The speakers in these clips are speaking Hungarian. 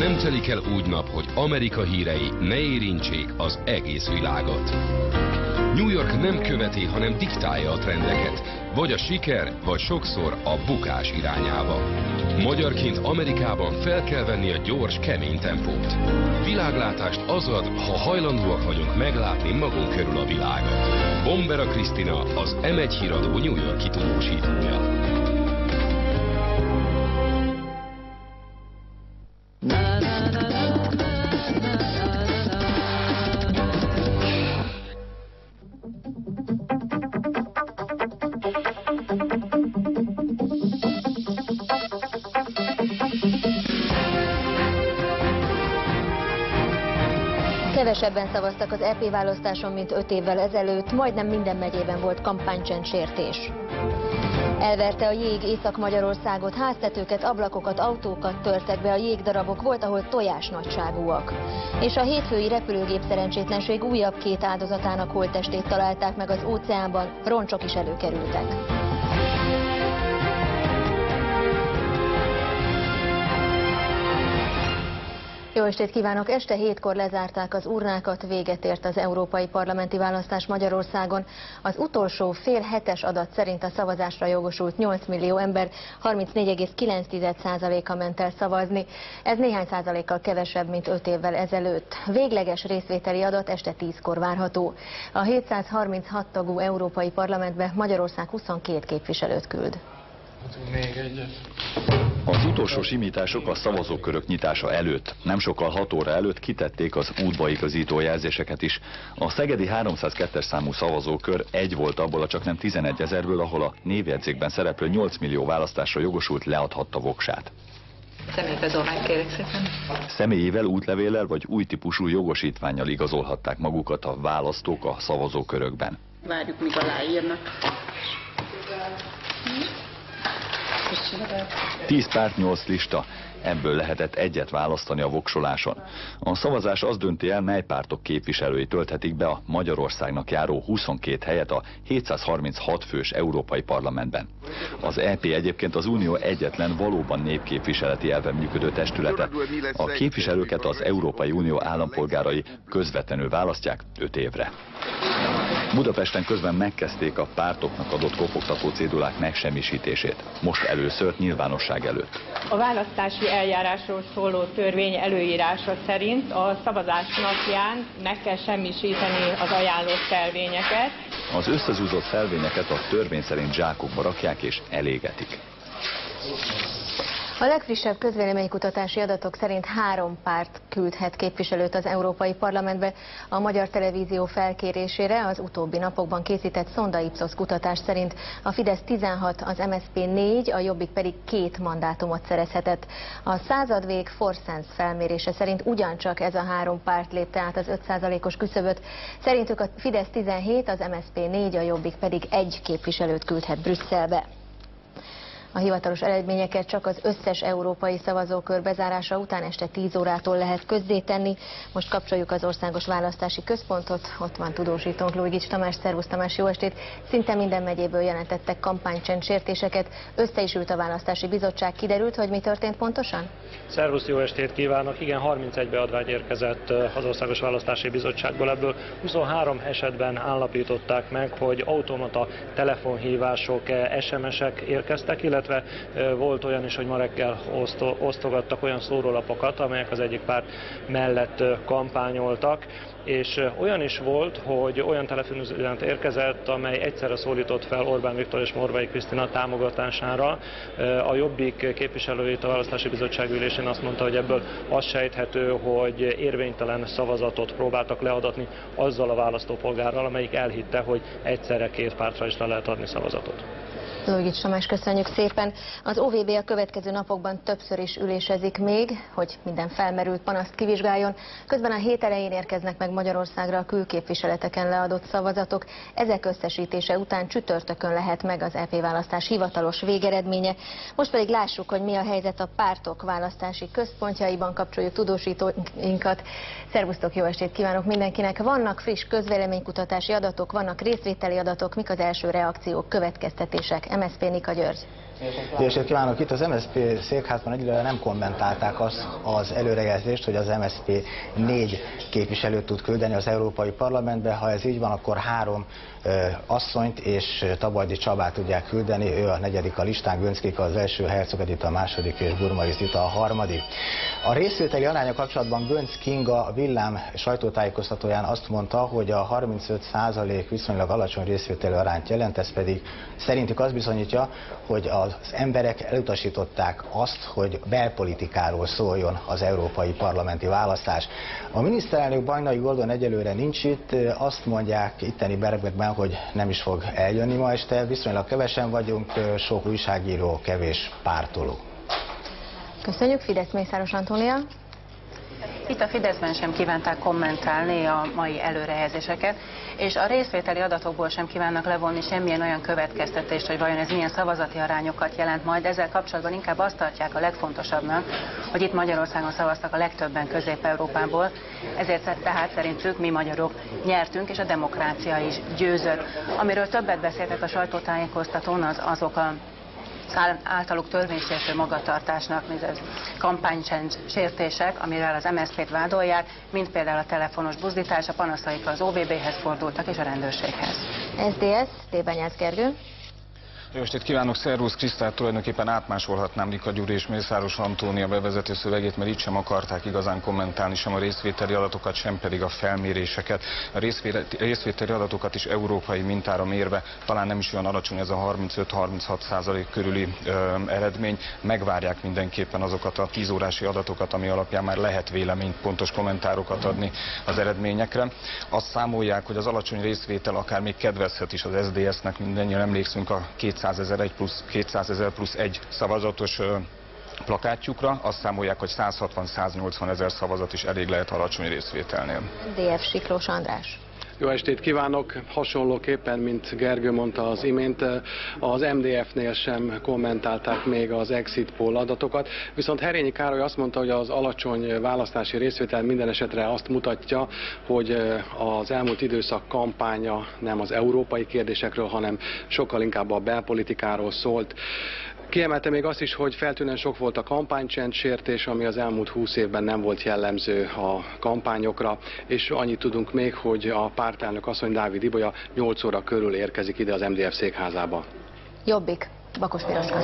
Nem telik el úgy nap, hogy Amerika hírei ne érintsék az egész világot. New York nem követi, hanem diktálja a trendeket, vagy a siker, vagy sokszor a bukás irányába. Magyarként Amerikában fel kell venni a gyors, kemény tempót. Világlátást az ad, ha hajlandóak vagyunk meglátni magunk körül a világot. Bombera Krisztina, az M1 híradó New York-i tudósítója. Kevesebben szavaztak az EP választáson, mint 5 évvel ezelőtt, majdnem minden megyében volt kampánycsendsértés. Elverte a jég Észak-Magyarországot, háztetőket, ablakokat, autókat törtek be, a jégdarabok, volt, ahol tojás nagyságúak. És a hétfői repülőgép szerencsétlenség újabb 2 áldozatának holttestét találták meg az óceánban, roncsok is előkerültek. Jó estét kívánok! Este 7-kor lezárták az urnákat, véget ért az európai parlamenti választás Magyarországon. Az utolsó fél hetes adat szerint a szavazásra jogosult 8 millió ember 34,9%-a ment el szavazni. Ez néhány százalékkal kevesebb, mint 5 évvel ezelőtt. Végleges részvételi adat este 10-kor várható. A 736 tagú európai parlamentbe Magyarország 22 képviselőt küld. Még egyet. Az utolsó simítások a szavazókörök nyitása előtt, nem sokkal 6 óra előtt kitették az útba igazító jelzéseket is. A szegedi 302-es számú szavazókör egy volt abból a csaknem 11 000-ből, ahol a névjegyzékben szereplő 8 millió választásra jogosult leadhatta voksát. Személyigazolványt kérek szépen. Személyével, útlevéllel vagy új típusú jogosítvánnyal igazolhatták magukat a választók a szavazókörökben. Várjuk, míg aláírnak. 10 párt, 8 lista, ebből lehetett egyet választani a voksoláson. A szavazás az dönti el, mely pártok képviselői tölthetik be a Magyarországnak járó 22 helyet a 736 fős Európai Parlamentben. Az EP egyébként az Unió egyetlen valóban népképviseleti elven működő testülete. A képviselőket az Európai Unió állampolgárai közvetlenül választják 5 évre. Budapesten közben megkezdték a pártoknak adott kopogtató cédulák megsemmisítését. Most először nyilvánosság előtt. A választási eljárásról szóló törvény előírása szerint a szavazás napján meg kell semmisíteni az ajánlott szelvényeket. Az összezúzott szelvényeket a törvény szerint zsákokba rakják és elégetik. A legfrissebb közvéleménykutatási adatok szerint 3 párt küldhet képviselőt az Európai Parlamentbe. A Magyar Televízió felkérésére az utóbbi napokban készített Szonda Ipsos kutatás szerint a Fidesz 16, az MSZP 4, a Jobbik pedig 2 mandátumot szerezhetett. A századvég Forsense felmérése szerint ugyancsak ez a 3 párt lépte át az 5%-os küszöböt. Szerintük a Fidesz 17, az MSZP 4, a Jobbik pedig 1 képviselőt küldhet Brüsszelbe. A hivatalos eredményeket csak az összes európai szavazókör bezárása után este 10 órától lehet közzétenni. Most kapcsoljuk az Országos Választási Központot, ott van tudósítónk Luigics Tamás. Szervusz Tamás, jó estét! Szinte minden megyéből jelentettek kampánycsendsértéseket, össze is ült a Választási Bizottság, kiderült, hogy mi történt pontosan? Szervusz, jó estét kívánok! Igen, 31 beadvány érkezett az Országos Választási Bizottságból, ebből 23 esetben állapították meg, hogy automata telefonhívások, SMS-ek érkeztek, illetve volt olyan is, hogy ma reggel osztogattak olyan szórólapokat, amelyek az egyik párt mellett kampányoltak, és olyan is volt, hogy olyan telefonüzenet érkezett, amely egyszerre szólított fel Orbán Viktor és Morvai Krisztina támogatására. A Jobbik képviselőjét a Választási Bizottság ülésén azt mondta, hogy ebből az sejthető, hogy érvénytelen szavazatot próbáltak leadatni azzal a választópolgárral, amelyik elhitte, hogy egyszerre 2 pártra is le lehet adni szavazatot. Luigics Tamás, köszönjük szépen. Az OVB a következő napokban többször is ülésezik még, hogy minden felmerült panaszt kivizsgáljon. Közben a hét elején érkeznek meg Magyarországra a külképviseleteken leadott szavazatok. Ezek összesítése után csütörtökön lehet meg az EP választás hivatalos végeredménye. Most pedig lássuk, hogy mi a helyzet a pártok választási központjaiban, kapcsoljuk tudósítóinkat. Szervusztok, jó estét kívánok mindenkinek! Vannak friss közvéleménykutatási adatok, vannak részvételi adatok, mik az első reakciók, következtetések? MSZP Nika György. Jó estét kívánok! Itt az MSZP székházban egyelőre nem kommentálták az előrejelzést, hogy az MSZP 4 képviselőt tud küldeni az Európai Parlamentbe. Ha ez így van, akkor 3 asszonyt és Tabajdi Csabát tudják küldeni. Ő a 4. a listán, Göncz Kika az első, Herzog Edita a 2. és Burmai Zita a 3. A részvételi aránya kapcsolatban Göncz Kinga a Villám sajtótájékoztatóján azt mondta, hogy a 35% viszonylag alacsony részvételi arányt jelent, ez pedig szerintük azt bizonyítja, hogy az emberek elutasították azt, hogy belpolitikáról szóljon az európai parlamenti választás. A miniszterelnök Bajnai Gordon egyelőre nincs itt, azt mondják itteni bergekben, hogy nem is fog eljönni ma este, viszonylag kevesen vagyunk, sok újságíró, kevés pártoló. Köszönjük, Fidesz, Mészáros Antónia. Itt a Fideszben sem kívánták kommentálni a mai előrejelzéseket, és a részvételi adatokból sem kívánnak levonni semmilyen olyan következtetést, hogy vajon ez milyen szavazati arányokat jelent majd. Ezzel kapcsolatban inkább azt tartják a legfontosabbnak, hogy itt Magyarországon szavaztak a legtöbben Közép-Európából, ezért tehát szerintük mi magyarok nyertünk, és a demokrácia is győzött. Amiről többet beszéltek a sajtótájékoztatón, azok a általuk törvénysértő magatartásnak, mint az kampánycsend sértések, amivel az MSZP-t vádolják, mint például a telefonos buzdítás, a panaszaikra az OVB-hez fordultak és a rendőrséghez. SZDSZ, Tébányász Gergő. Jó estét kívánok, szervusz, Krisztát, tulajdonképpen átmásolhatnám Nika Gyuri és Mészáros Antónia bevezető szövegét, mert itt sem akarták igazán kommentálni sem a részvételi adatokat, sem pedig a felméréseket. A részvételi adatokat is európai mintára mérve talán nem is olyan alacsony ez a 35-36% körüli eredmény. Megvárják mindenképpen azokat a 10 órási adatokat, ami alapján már lehet véleményt, pontos kommentárokat adni az eredményekre. Azt számolják, hogy az alacsony részvétel akár még kedvezhet is az SZDSZ-nek, mindannyian emlékszünk a 200 000 plusz 1 szavazatos plakátjukra, azt számolják, hogy 160-180 ezer szavazat is elég lehet alacsony részvételnél. DF Siklós András. Jó estét kívánok! Hasonlóképpen, mint Gergő mondta az imént, az MDF-nél sem kommentálták még az exit poll adatokat, viszont Herényi Károly azt mondta, hogy az alacsony választási részvétel minden esetre azt mutatja, hogy az elmúlt időszak kampánya nem az európai kérdésekről, hanem sokkal inkább a belpolitikáról szólt. Kiemelte még azt is, hogy feltűnően sok volt a kampánycsendsértés, ami az elmúlt 20 évben nem volt jellemző a kampányokra, és annyit tudunk még, hogy a pártelnök asszony, Dávid Ibolya 8 óra körül érkezik ide az MDF székházába. Jobbik, Bakos Piroska.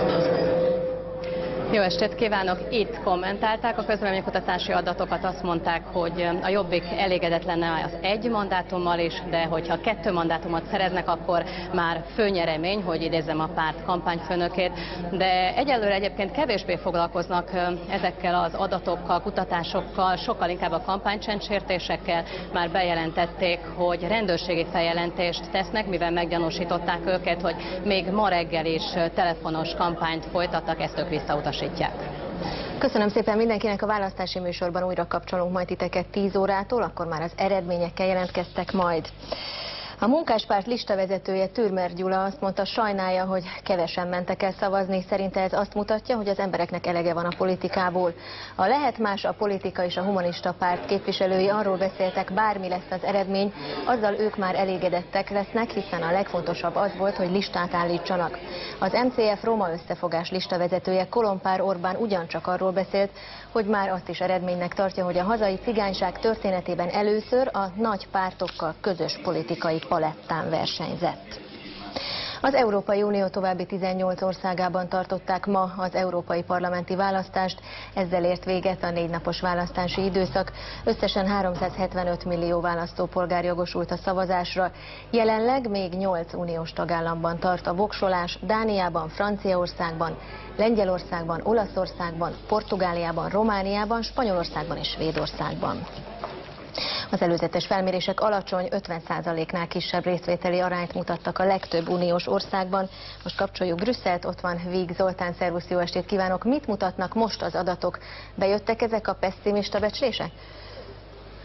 Jó estét kívánok! Itt kommentálták a közvéleménykutatási adatokat, azt mondták, hogy a Jobbik elégedett lenne az 1 mandátummal is, de hogyha 2 mandátumot szereznek, akkor már főnyeremény, hogy idézzem a párt kampányfőnökét. De egyelőre egyébként kevésbé foglalkoznak ezekkel az adatokkal, kutatásokkal, sokkal inkább a kampánycsendsértésekkel. Már bejelentették, hogy rendőrségi feljelentést tesznek, mivel meggyanúsították őket, hogy még ma reggel is telefonos kampányt folytattak, ezt ők visszautasítják. Köszönöm szépen mindenkinek, a választási műsorban újra kapcsolunk majd titeket 10 órától, akkor már az eredményekkel jelentkeztek majd. A Munkáspárt listavezetője, Türmer Gyula azt mondta, sajnálja, hogy kevesen mentek el szavazni. Szerinte ez azt mutatja, hogy az embereknek elege van a politikából. A Lehet Más, a Politika és a Humanista Párt képviselői arról beszéltek, bármi lesz az eredmény, azzal ők már elégedettek lesznek, hiszen a legfontosabb az volt, hogy listát állítsanak. Az MCF Roma Összefogás listavezetője, Kolompár Orbán ugyancsak arról beszélt, hogy már azt is eredménynek tartja, hogy a hazai cigányság történetében először a nagy pártokkal közös politikai palettán versenyzett. Az Európai Unió további 18 országában tartották ma az európai parlamenti választást, ezzel ért véget a 4 napos választási időszak. Összesen 375 millió választópolgár jogosult a szavazásra. Jelenleg még 8 uniós tagállamban tart a voksolás, Dániában, Franciaországban, Lengyelországban, Olaszországban, Portugáliában, Romániában, Spanyolországban és Svédországban. Az előzetes felmérések alacsony, 50%-nál kisebb részvételi arányt mutattak a legtöbb uniós országban. Most kapcsoljuk Brüsszelt, ott van Víg Zoltán, szervusz, jó estét kívánok! Mit mutatnak most az adatok? Bejöttek ezek a pesszimista becslések?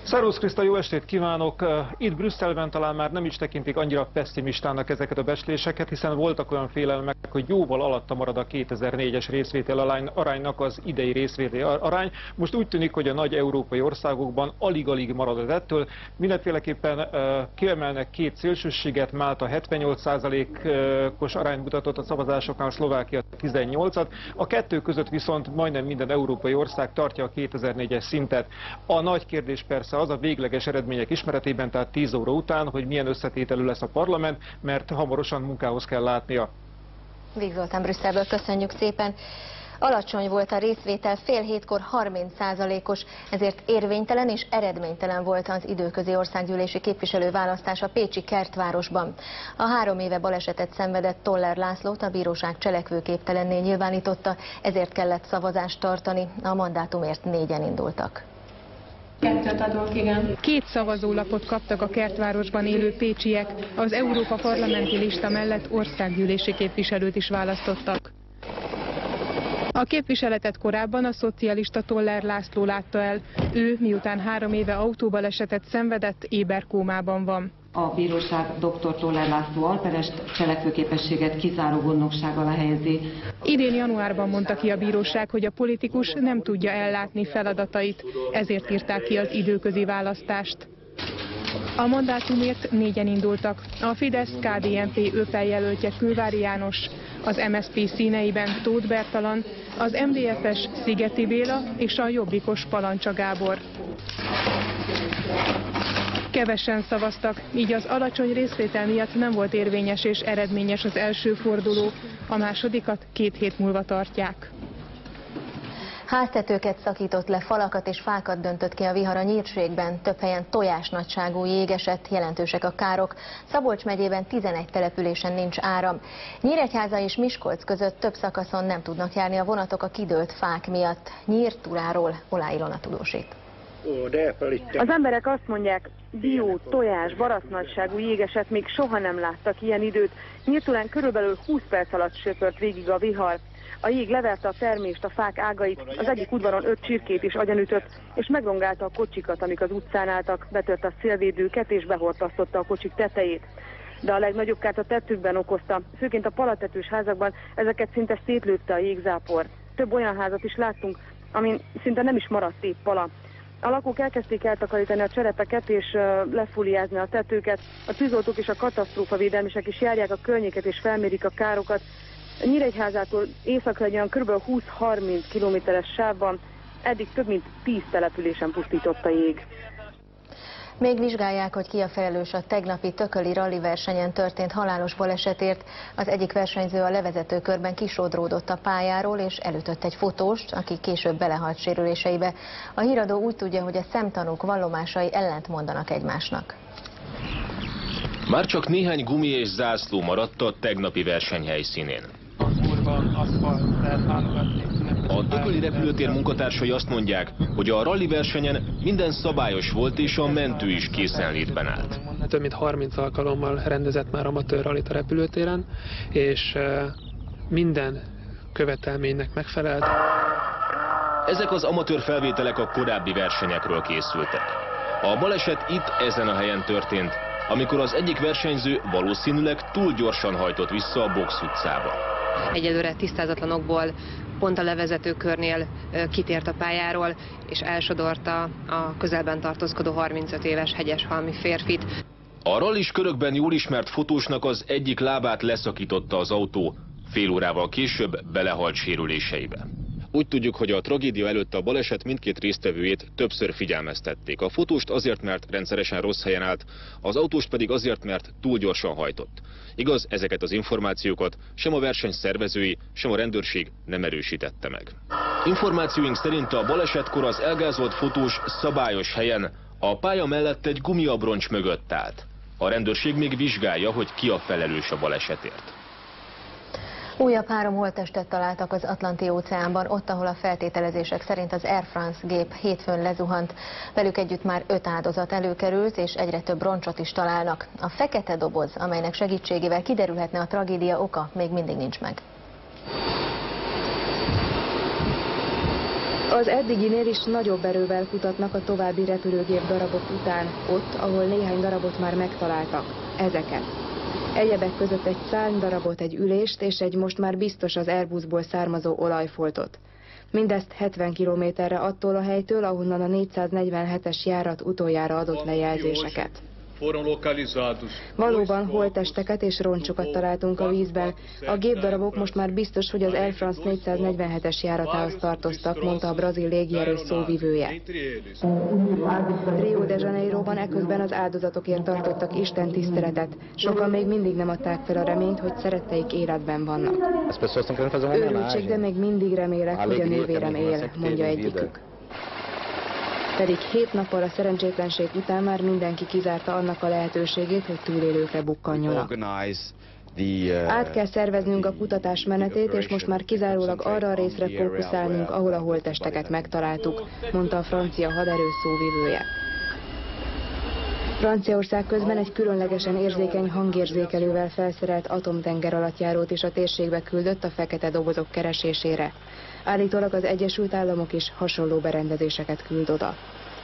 Szervusz Kriszta, jó estét kívánok! Itt Brüsszelben talán már nem is tekintik annyira pessimistának ezeket a becsléseket, hiszen voltak olyan félelmek, hogy jóval alatta marad a 2004-es részvétel aránynak az idei részvételi arány. Most úgy tűnik, hogy a nagy európai országokban alig-alig marad az ettől. Mindenféleképpen kiemelnek két szélsőséget, Málta 78%-os arányt mutatott a szavazásoknál, Szlovákia 18-at. A kettő között viszont majdnem minden európai ország tartja a 2004-es szintet. A nagy kérdés persze az a végleges eredmények ismeretében, tehát 10 óra után, hogy milyen összetételű lesz a parlament, mert hamarosan munkához kell látnia. Vég Zoltán Brüsszelből, köszönjük szépen. Alacsony volt a részvétel, fél hétkor 30%-os, ezért érvénytelen és eredménytelen volt az időközi országgyűlési képviselőválasztás a pécsi Kertvárosban. A 3 éve balesetet szenvedett Toller Lászlót a bíróság cselekvőképtelenné nyilvánította, ezért kellett szavazást tartani, a mandátumért 4-en indultak. 2 adok, igen. 2 szavazólapot kaptak a Kertvárosban élő pécsiek, az Európa parlamenti lista mellett országgyűlési képviselőt is választottak. A képviseletet korábban a szocialista Toller László látta el. Ő, miután 3 éve autóbalesetet szenvedett, éberkómában van. A bíróság dr. Toller László alperest cselekvőképességet kizáró gondnokság alá helyezi. Idén januárban mondta ki a bíróság, hogy a politikus nem tudja ellátni feladatait, ezért írták ki az időközi választást. A mandátumért 4-en indultak. A Fidesz-KDNP ÖPEL jelöltje Kővári János, az MSZP színeiben Tóth Bertalan, az MDF-es Szigeti Béla és a jobbikos Palancsa Gábor. Kevesen szavaztak, így az alacsony részvétel miatt nem volt érvényes és eredményes az első forduló, a másodikat 2 hét múlva tartják. Háztetőket szakított le, falakat és fákat döntött ki a vihar a Nyírségben, több helyen tojásnagyságú jég esett, jelentősek a károk. Szabolcs megyében 11 településen nincs áram. Nyíregyháza és Miskolc között több szakaszon nem tudnak járni a vonatok a kidőlt fák miatt. Nyírturáról Olá Ilona tudósít. Az emberek azt mondják, dió, tojás, barasznagyságú jégeset még soha nem láttak ilyen időt. Nyírtulán körülbelül 20 perc alatt söpört végig a vihar. A jég leverte a termést, a fák ágait, az egyik udvaron 5 csirkét is agyonütött, és megrongálta a kocsikat, amik az utcán álltak, betört a szélvédőket és behortasztotta a kocsik tetejét. De a legnagyobb kárt a tetőkben okozta, főként a palatetős házakban, ezeket szinte szétlőtte a jégzápor. Több olyan házat is láttunk, amin szinte nem is maradt szép pala. A lakók elkezdték eltakarítani a cserepeket és lefóliázni a tetőket. A tűzoltók és a katasztrófavédelmisek is járják a környéket és felmérik a károkat. Nyíregyházától északra egy olyan kb. 20-30 kilométeres sávban eddig több mint 10 településen pusztított a jég. Még vizsgálják, hogy ki a felelős a tegnapi tököli rali versenyen történt halálos balesetért. Az egyik versenyző a levezető körben kisodródott a pályáról és elütött egy fotóst, aki később belehalt sérüléseibe. A híradó úgy tudja, hogy a szemtanúk vallomásai ellentmondanak egymásnak. Már csak néhány gumi és zászló maradt a tegnapi verseny helyszínén. A tököli repülőtér munkatársai azt mondják, hogy a rally versenyen minden szabályos volt és a mentő is készenlétben állt. Több mint 30 alkalommal rendezett már amatőr rallit a repülőtéren, és minden követelménynek megfelelt. Ezek az amatőr felvételek a korábbi versenyekről készültek. A baleset itt, ezen a helyen történt, amikor az egyik versenyző valószínűleg túl gyorsan hajtott vissza a Box utcába. Egyelőre tisztázatlanokból pont a levezetőkörnél kitért a pályáról, és elsodorta a közelben tartózkodó 35 éves hegyeshalmi férfit. A rallis körökben jól ismert fotósnak az egyik lábát leszakította az autó, fél órával később belehalt sérüléseibe. Úgy tudjuk, hogy a tragédia előtt a baleset mindkét résztvevőjét többször figyelmeztették. A fotóst azért, mert rendszeresen rossz helyen állt, az autóst pedig azért, mert túl gyorsan hajtott. Igaz, ezeket az információkat sem a verseny szervezői, sem a rendőrség nem erősítette meg. Információink szerint a balesetkor az elgázolt fotós szabályos helyen, a pálya mellett egy gumiabroncs mögött állt. A rendőrség még vizsgálja, hogy ki a felelős a balesetért. Újabb 3 holttestet találtak az Atlanti-óceánban, ott, ahol a feltételezések szerint az Air France gép hétfőn lezuhant. Velük együtt már 5 áldozat előkerült, és egyre több roncsot is találnak. A fekete doboz, amelynek segítségével kiderülhetne a tragédia oka, még mindig nincs meg. Az eddiginél is nagyobb erővel kutatnak a további repülőgép darabok után, ott, ahol néhány darabot már megtaláltak. Ezeket. Egyebek között egy szárnydarabot, egy ülést és egy most már biztos az Airbusból származó olajfoltot. Mindezt 70 kilométerre attól a helytől, ahonnan a 447-es járat utoljára adott lejelzéseket. Valóban holttesteket és roncsokat találtunk a vízben. A gépdarabok most már biztos, hogy az Air France 447-es járatához tartoztak, mondta a brazil légierő szóvivője. Rio de Janeiroban eközben az áldozatokért tartottak istentiszteletet. Sokan még mindig nem adták fel a reményt, hogy szeretteik életben vannak. Őrültség, de még mindig remélek, hogy a nővérem él, mondja egyikük. Pedig 7 nappal a szerencsétlenség után már mindenki kizárta annak a lehetőségét, hogy túlélőkre bukkanjanak. Át kell szerveznünk a kutatás menetét, és most már kizárólag arra a részre fókuszálnunk, ahol a holttesteket megtaláltuk, mondta a francia haderő szóvivője. Franciaország közben egy különlegesen érzékeny hangérzékelővel felszerelt atomtengeralattjárót is a térségbe küldött a fekete dobozok keresésére. Állítólag az Egyesült Államok is hasonló berendezéseket küld oda.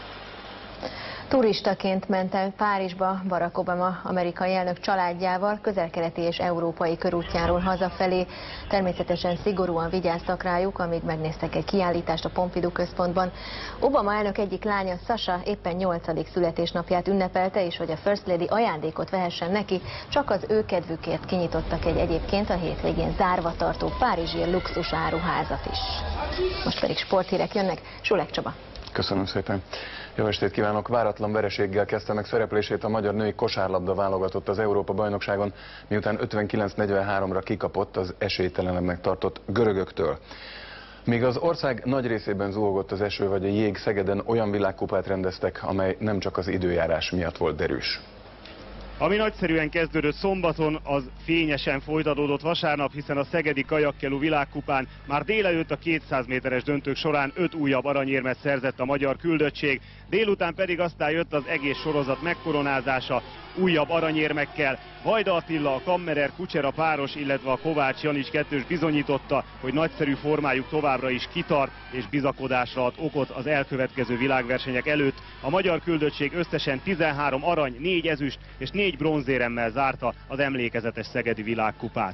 Turistaként ment el Párizsba Barack Obama amerikai elnök családjával közel-keleti és európai körútjáról hazafelé. Természetesen szigorúan vigyáztak rájuk, amíg megnéztek egy kiállítást a Pompidou központban. Obama elnök egyik lánya, Sasha, éppen 8. születésnapját ünnepelte, és hogy a First Lady ajándékot vehessen neki, csak az ő kedvükért kinyitottak egy egyébként a hétvégén zárva tartó párizsi luxusáruházat is. Most pedig sporthírek jönnek. Sulek Csaba. Köszönöm szépen. Jó estét kívánok! Váratlan vereséggel kezdte meg szereplését a magyar női kosárlabda válogatott az Európa-bajnokságon, miután 59-43-ra kikapott az esélytelenebbnek tartott görögöktől. Míg az ország nagy részében zuhogott az eső vagy a jég, Szegeden olyan világkupát rendeztek, amely nem csak az időjárás miatt volt derűs. Ami nagyszerűen kezdődött szombaton, az fényesen folytatódott vasárnap, hiszen a szegedi kajakkelu világkupán már délelőtt a 200 méteres döntők során 5 újabb aranyérmet szerzett a magyar küldöttség, délután pedig aztán jött az egész sorozat megkoronázása újabb aranyérmekkel. Vajda Attila, a Kammerer Kucsera páros, illetve a Kovács Janics kettős bizonyította, hogy nagyszerű formájuk továbbra is kitart és bizakodásra ad okot az elkövetkező világversenyek előtt. A magyar küldöttség összesen 13 arany, 4 ezüst és 4 bronzéremmel zárta az emlékezetes szegedi világkupát.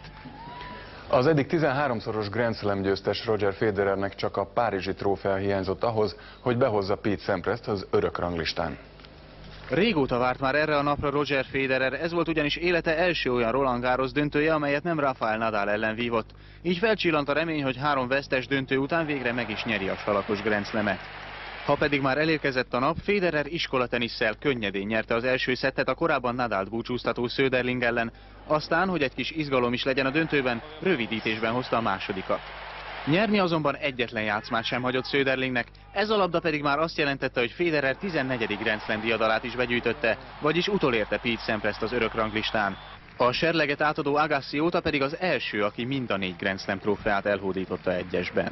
Az eddig 13-szoros Grand Slam győztes Roger Federernek csak a párizsi trófea hiányzott ahhoz, hogy behozza Pete Samprest az örök ranglistán. Régóta várt már erre a napra Roger Federer, ez volt ugyanis élete első olyan Roland Garros döntője, amelyet nem Rafael Nadal ellen vívott. Így felcsillant a remény, hogy 3 vesztes döntő után végre meg is nyeri a salakos Grand Slamet. Ha pedig már elérkezett a nap, Federer iskolatenisszel könnyedén nyerte az első szettet a korábban Nadalt búcsúztató Söderling ellen, aztán, hogy egy kis izgalom is legyen a döntőben, rövidítésben hozta a másodikat. Nyerni azonban egyetlen játszmát sem hagyott Söderlingnek, ez a labda pedig már azt jelentette, hogy Federer 14. Grand Slam diadalát is begyűjtötte, vagyis utolérte Pete Samprest az örök ranglistán. A serleget átadó Agassi óta pedig az első, aki mind a 4 Grand Slam trófeát elhódította egyesben.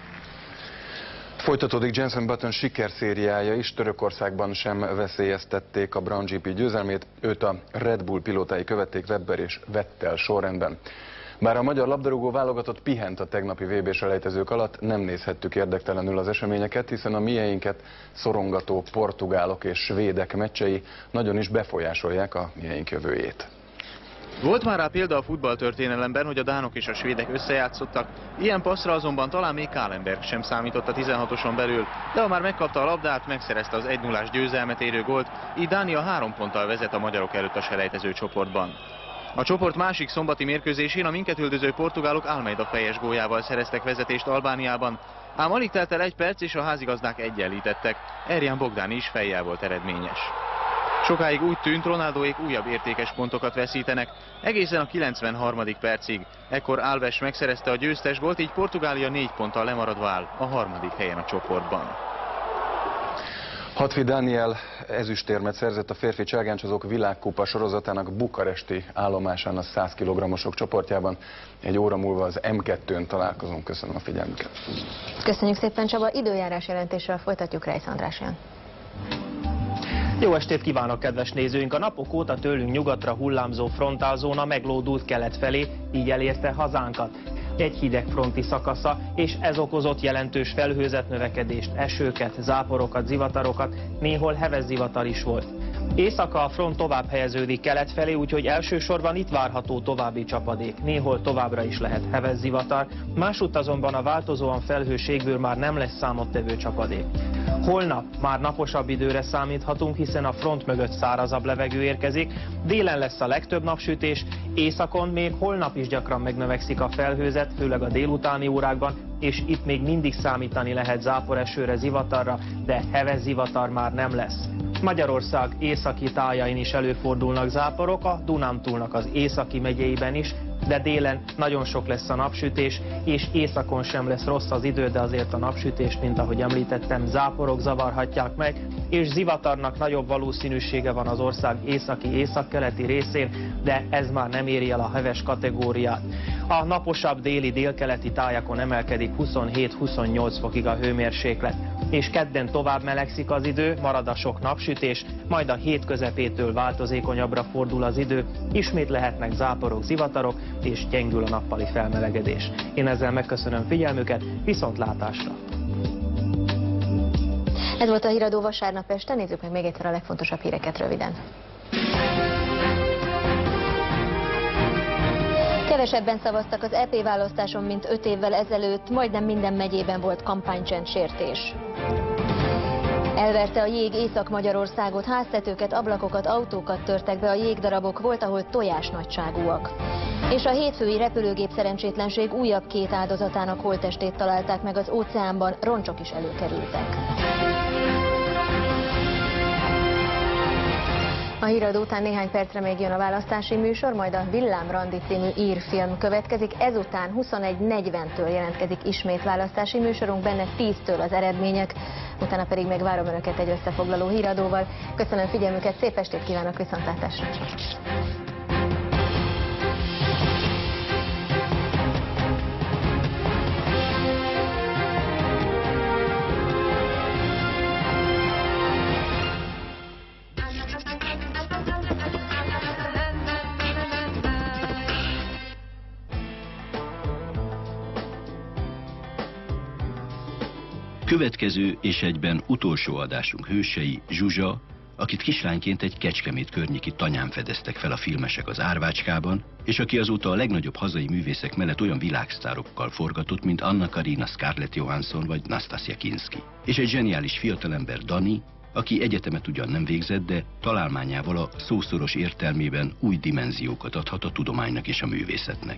Folytatódik Jenson Button sikerszériája is, Törökországban sem veszélyeztették a Brown GP győzelmét, őt a Red Bull pilótái követték Webber és Vettel sorrendben. Bár a magyar labdarúgó válogatott pihent a tegnapi VB-selejtezők alatt, nem nézhettük érdektelenül az eseményeket, hiszen a mieinket szorongató portugálok és svédek meccsei nagyon is befolyásolják a mieink jövőjét. Volt már rá példa a futballtörténelemben, hogy a dánok és a svédek összejátszottak, ilyen passzra azonban talán még Kahlenberg sem számított a 16-oson belül, de ha már megkapta a labdát, megszerezte az 1-0-ás győzelmet érő gólt, így Dánia 3 ponttal vezet a magyarok előtt a selejtező csoportban. A csoport másik szombati mérkőzésén a minket üldöző portugálok Almeida fejes góljával szereztek vezetést Albániában, ám alig telt el 1 perc és a házigazdák egyenlítettek, Erjan Bogdán is fejjel volt eredményes. Sokáig úgy tűnt, Ronaldóék újabb értékes pontokat veszítenek, egészen a 93. percig. Ekkor Alves megszerezte a győztes gólt, így Portugália 4 ponttal lemaradva áll a 3. helyen a csoportban. Hatfi Dániel ezüstérmet szerzett a férfi cselgáncsozók világkupa sorozatának bukaresti állomásán a 100 kg-osok csoportjában. Egy óra múlva az M2-n találkozunk. Köszönöm a figyelmüket. Köszönjük szépen, Csaba. Időjárás jelentéssel folytatjuk, Reisz András jön. Jó estét kívánok, kedves nézőink! A napok óta tőlünk nyugatra hullámzó frontálzóna meglódult kelet felé, így elérte hazánkat. egy hidegfronti szakasza, és ez okozott jelentős felhőzetnövekedést, esőket, záporokat, zivatarokat, néhol heves zivatar is volt. Éjszaka a front tovább helyeződik kelet felé, úgyhogy elsősorban itt várható további csapadék. Néhol továbbra is lehet heves zivatar, másútt azonban a változóan felhős égből már nem lesz számottevő csapadék. Holnap már naposabb időre számíthatunk, hiszen a front mögött szárazabb levegő érkezik, délen lesz a legtöbb napsütés, északon még holnap is gyakran megnövekszik a felhőzet, főleg a délutáni órákban, és itt még mindig számítani lehet záporesőre, zivatarra, de heves zivatar már nem lesz. Magyarország északi tájain is előfordulnak záporok, a Dunántúlnak az északi megyeiben is, de délen nagyon sok lesz a napsütés, és északon sem lesz rossz az idő, de azért a napsütés, mint ahogy említettem, záporok zavarhatják meg, és zivatarnak nagyobb valószínűsége van az ország északi-északkeleti részén, de ez már nem éri el a heves kategóriát. A naposabb déli délkeleti tájakon emelkedik 27-28 fokig a hőmérséklet, és kedden tovább melegszik az idő, marad a sok napsütés, majd a hét közepétől változékonyabbra fordul az idő, ismét lehetnek záporok, zivatarok, és gyengül a nappali felmelegedés. Én ezzel megköszönöm figyelmüket, viszontlátásra! Ez volt a Híradó vasárnap este, nézzük meg még egyszer a legfontosabb híreket röviden. Kevesebben szavaztak az EP választáson, mint 5 évvel ezelőtt, majdnem minden megyében volt kampánycsendsértés. Elverte a jég Észak-Magyarországot, háztetőket, ablakokat, autókat törtek be a jégdarabok, volt, ahol tojás nagyságúak. És a hétfői repülőgép szerencsétlenség újabb 2 áldozatának holttestét találták meg az óceánban, roncsok is előkerültek. A híradó után néhány percre még jön a választási műsor, majd a Villám Randi című írfilm következik. Ezután 21:40-től jelentkezik ismét választási műsorunk, benne 10-től az eredmények. Utána pedig még várom Önöket egy összefoglaló híradóval. Köszönöm figyelmüket, szép estét kívánok, viszontlátásra! Következő és egyben utolsó adásunk hősei Zsuzsa, akit kislányként egy Kecskemét környéki tanyán fedeztek fel a filmesek az Árvácskában, és aki azóta a legnagyobb hazai művészek mellett olyan világsztárokkal forgatott, mint Anna Karina, Scarlett Johansson vagy Nastasia Kinski. És egy zseniális fiatalember Dani, aki egyetemet ugyan nem végzett, de találmányával a szószoros értelmében új dimenziókat adhat a tudománynak és a művészetnek.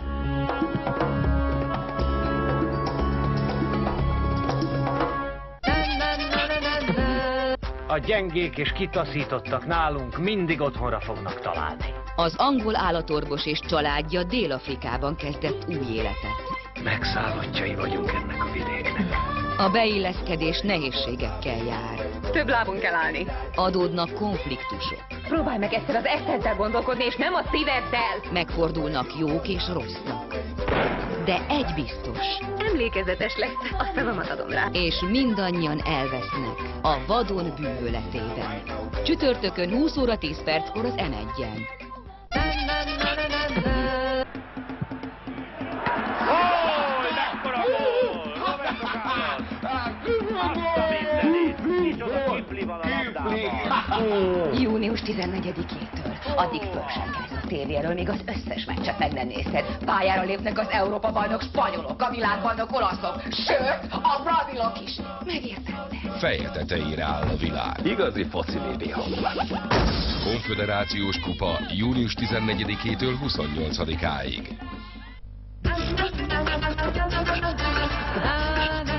A gyengék és kitaszítottak nálunk mindig otthonra fognak találni. Az angol állatorvos és családja Dél-Afrikában kezdett új életet. Megszállottjai vagyunk ennek a vidéknek. A beilleszkedés nehézségekkel jár. Több lábon kell állni. Adódnak konfliktusok. Próbálj meg egyszer az eszeddel gondolkodni, és nem a szíveddel. Megfordulnak jók és rosszak. De egy biztos. Emlékezetes lesz, a szavamat adom rá. És mindannyian elvesznek a vadon bűvöletében. Csütörtökön 20 óra 10 perckor az M1-en. Június 14-től. Addig föl sem kelsz a tévéről, még az összes meccset meg nem nézted. Pályára lépnek az Európa-bajnok spanyolok, a világbajnok olaszok, sőt, a brazilok is. Megérted? Feje tetejére áll a világ. Igazi foci média. Konföderációs kupa június 14-től 28-áig.